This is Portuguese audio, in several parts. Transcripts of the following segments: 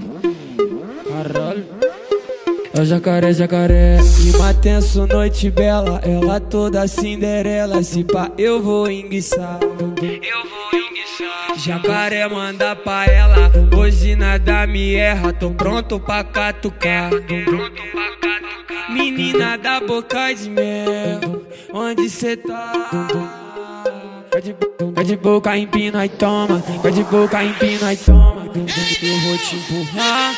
Caralho. É o jacaré, jacaré. Clima tenso, noite bela. Ela toda Cinderela. Se pá, eu vou enguiçar. Jacaré manda pra ela. Hoje nada me erra. Tô pronto pra catucar. Menina da boca de mel, onde cê tá? Quer de boca, empina e toma. Quer de boca, empina e toma. Eu vou te empurrar.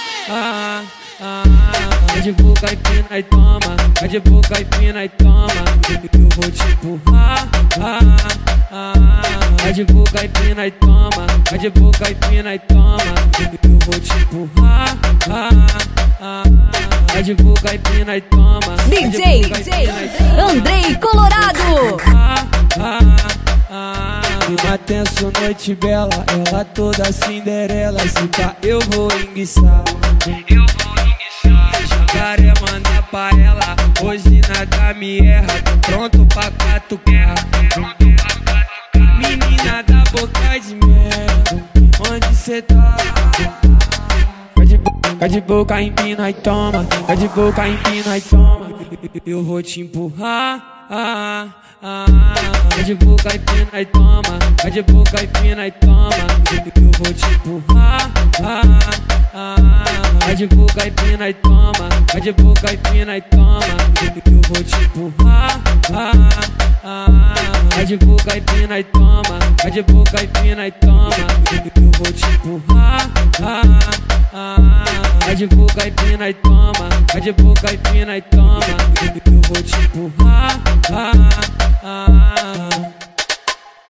Quer de boca, empina e toma. Quer de boca, empina e toma. Eu vou te empurrar. Quer de boca, empina e toma. Quer de boca, empina e toma. Eu vou te empurrar. Quer de boca, empina e toma. DJ Andrei Colorado. Clima tenso, noite bela. Ela toda Cinderela. Se pá, eu vou enguiçar. Jacaré manda pra ela. Hoje nada me erra. Tô pronto pra catucar. Menina da boca de mel, onde cê tá? Quer de boca, empina e toma. Quer de boca, empina e toma. Eu vou te empurrar. Quer de boca, empina e toma. Quer de boca, empina e toma. Eu vou te empurrar. Quer de boca, empina e toma. Quer de boca, empina e toma. Eu vou te empurrar. Quer de boca, empina e toma. Quer de boca, empina e toma. Eu vou te empurrar. Quer de boca, empina e toma. Quer de boca, empina e toma. Eu vou te empurrar.